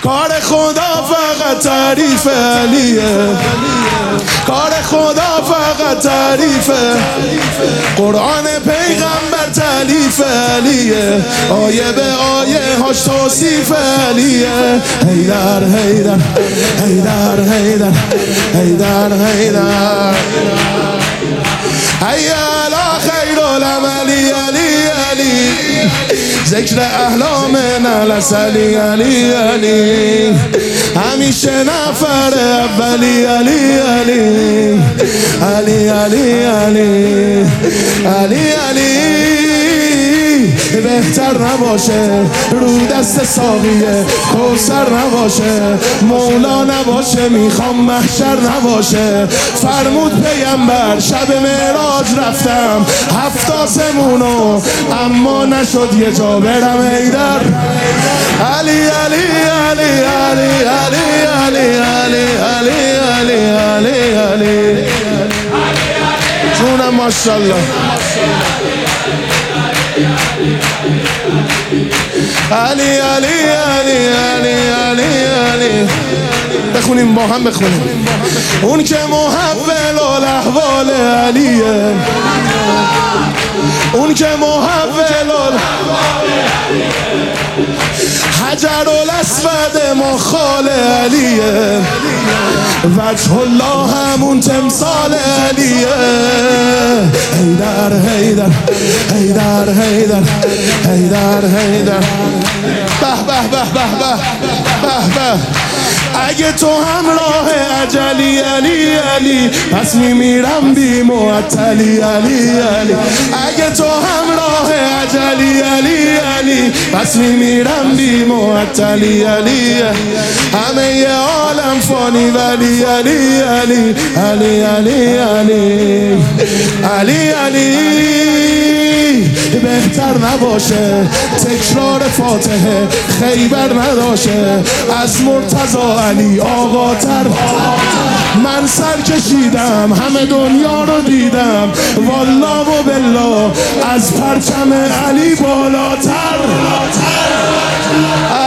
کار خدا فقط تعریف علیه، کار خدا فقط تعریفه، قرآن پیغمبر تعلیف علیه، آیه به آیه هاش توصیف علیه. حیدر حیدر حیدر حیدر حیدر حیدر حی علی خیر العمل علی علی، ذکر احلام نلس علی علی علی، همیشه نفر اولی علی علی علی علی علی علی علی. بهتر نباشه رو دست ساقیه کوثر نباشه، مولا نباشه، میخوام محشر نباشه. فرمود پیغمبر شب معراج رفتم 7 آسمونو، اما نشد یه جا برم. حیدر علی علی علی علی علی علی علی علی علی علی علی جونم ماشاءالله. علی علی علی علی علی علی. بخونیم با هم بخونیم. اون که محول الاحوال علیه، اون که محول حجر الاسود مخال علیه، وجه الله همون تمثال علیه. حیدر حیدر حیدر حیدر حیدر حیدر. به به به به به به به. اگه تو همراه اجلی علی علی، پس میمیرم بی معطلی علی علی. اگه تو همراه اجلی علی علی، پس میمیرم بی معطلی علی. همه ی عالم فانی ولی علی علی علی علی علی علی علی. بهتر نباشه تکرار فاتحه خیبر نداشه، از مرتضی علی آقاتر. من سر کشیدم همه دنیا رو دیدم، والله و بالله از پرچم علی بالاتر.